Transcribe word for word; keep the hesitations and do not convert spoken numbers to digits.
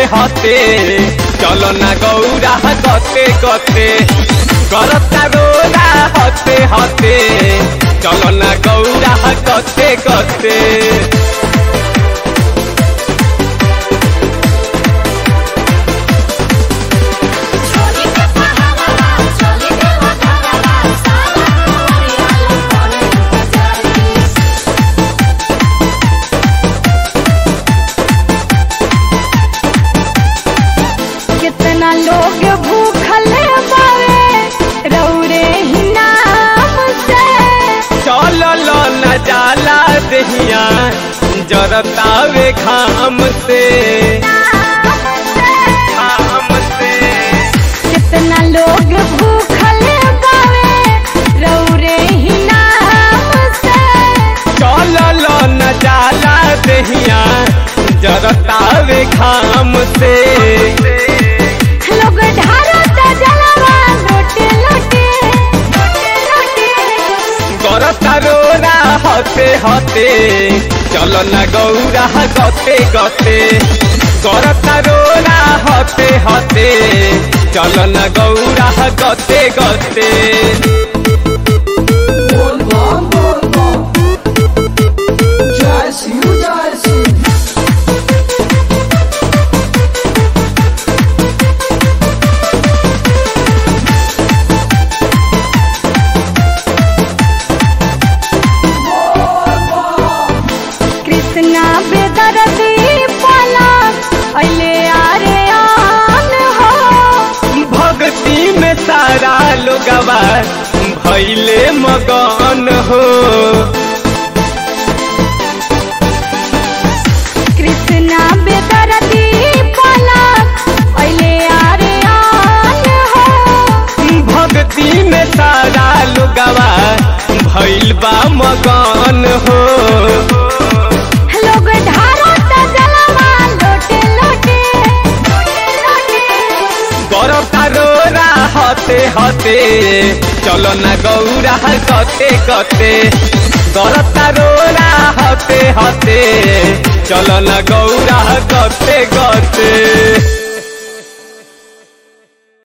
हते चलो ना गौरा गते गते करता रोरा हते हते चलो ना गौरा गते गते कितना लोग भूखल बावे रौरे ही नाम से चलो लो न जाला दहिया जरतावे घाम से घाम से कितना लोग भूखल बावे रौरे ही नाम से चलो लो न जाला दहिया जरतावे घाम से लोग ढारत जलवा लोटे लोटे लोटे लोटे करता रोरा हते हते चलो ना गौरा गते गते करता रोरा हते हते चलो ना गौरा गते गते कृष्णा बेदर्दी पलक अले आरे आन हो भक्ति में सारा लोगवा भैले मगन हो कृष्णा बेदर्दी पलक अले आरे आन हो भक्ति में सारा लोगवा भैल बा मगन हो लोग ढारत जलवा लोटे लोटे लोटे लोटे करता रोरा हते हते चलो ना गौरा गते गते करता रोरा हते हते चलो ना गौरा गते